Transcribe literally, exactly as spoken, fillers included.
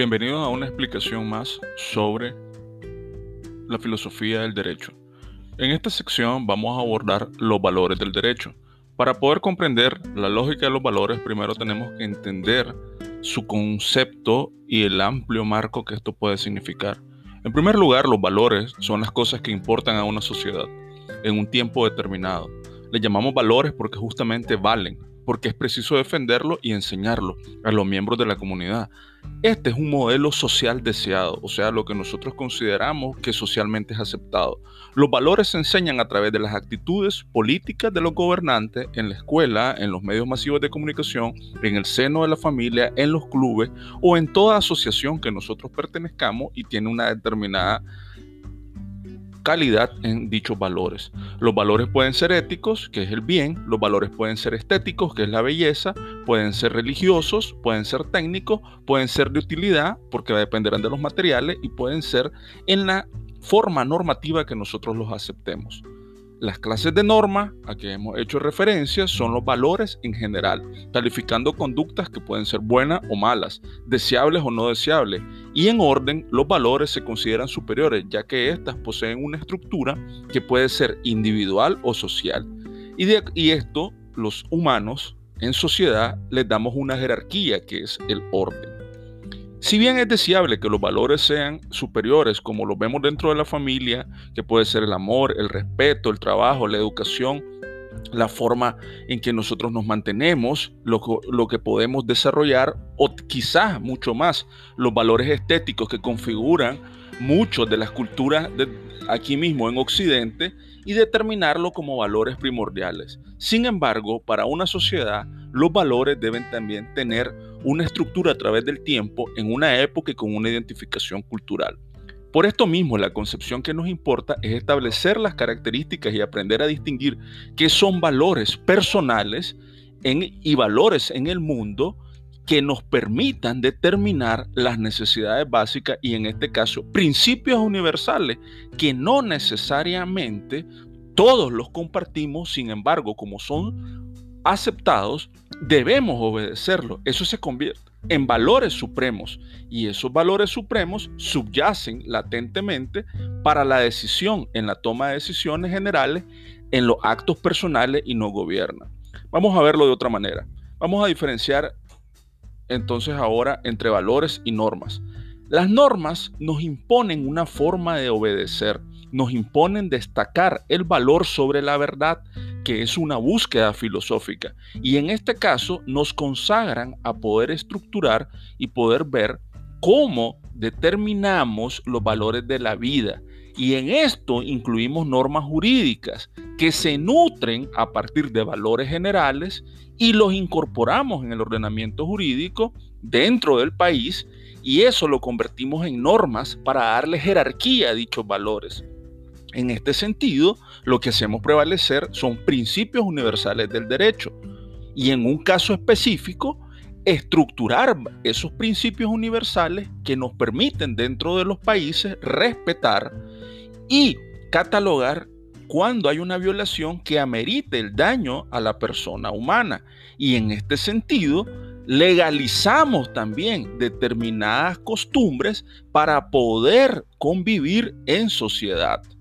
Bienvenidos a una explicación más sobre la filosofía del derecho. En esta sección vamos a abordar los valores del derecho. Para poder comprender la lógica de los valores, primero tenemos que entender su concepto y el amplio marco que esto puede significar. En primer lugar, los valores son las cosas que importan a una sociedad en un tiempo determinado. Les llamamos valores porque justamente valen, porque es preciso defenderlo y enseñarlo a los miembros de la comunidad. Este es un modelo social deseado, o sea, lo que nosotros consideramos que socialmente es aceptado. Los valores se enseñan a través de las actitudes políticas de los gobernantes en la escuela, en los medios masivos de comunicación, en el seno de la familia, en los clubes o en toda asociación que nosotros pertenezcamos y tiene una determinada calidad en dichos valores. Los valores pueden ser éticos, que es el bien, los valores pueden ser estéticos, que es la belleza, pueden ser religiosos, pueden ser técnicos, pueden ser de utilidad, porque dependerán de los materiales, y pueden ser en la forma normativa que nosotros los aceptemos. Las clases de norma a que hemos hecho referencia son los valores en general, calificando conductas que pueden ser buenas o malas, deseables o no deseables, y en orden los valores se consideran superiores, ya que éstas poseen una estructura que puede ser individual o social. Y, de, y esto, los humanos en sociedad les damos una jerarquía que es el orden. Si bien es deseable que los valores sean superiores, como los vemos dentro de la familia, que puede ser el amor, el respeto, el trabajo, la educación, la forma en que nosotros nos mantenemos, lo, lo que podemos desarrollar, o quizás mucho más, los valores estéticos que configuran muchas de las culturas de aquí mismo en Occidente, y determinarlo como valores primordiales. Sin embargo, para una sociedad, los valores deben también tener una estructura a través del tiempo en una época y con una identificación cultural. Por esto mismo, la concepción que nos importa es establecer las características y aprender a distinguir qué son valores personales en, y valores en el mundo que nos permitan determinar las necesidades básicas y, en este caso, principios universales que no necesariamente todos los compartimos. Sin embargo, como son aceptados, debemos obedecerlos. Eso se convierte en valores supremos, y esos valores supremos subyacen latentemente para la decisión, en la toma de decisiones generales, en los actos personales, y no gobiernan. Vamos a verlo de otra manera. Vamos a diferenciar entonces ahora entre valores y normas. Las normas nos imponen una forma de obedecer, nos imponen destacar el valor sobre la verdad, que es una búsqueda filosófica, y en este caso nos consagran a poder estructurar y poder ver cómo determinamos los valores de la vida, y en esto incluimos normas jurídicas que se nutren a partir de valores generales y los incorporamos en el ordenamiento jurídico dentro del país, y eso lo convertimos en normas para darle jerarquía a dichos valores. En este sentido, lo que hacemos prevalecer son principios universales del derecho, y en un caso específico, estructurar esos principios universales que nos permiten dentro de los países respetar y catalogar cuando hay una violación que amerite el daño a la persona humana. Y en este sentido, legalizamos también determinadas costumbres para poder convivir en sociedad.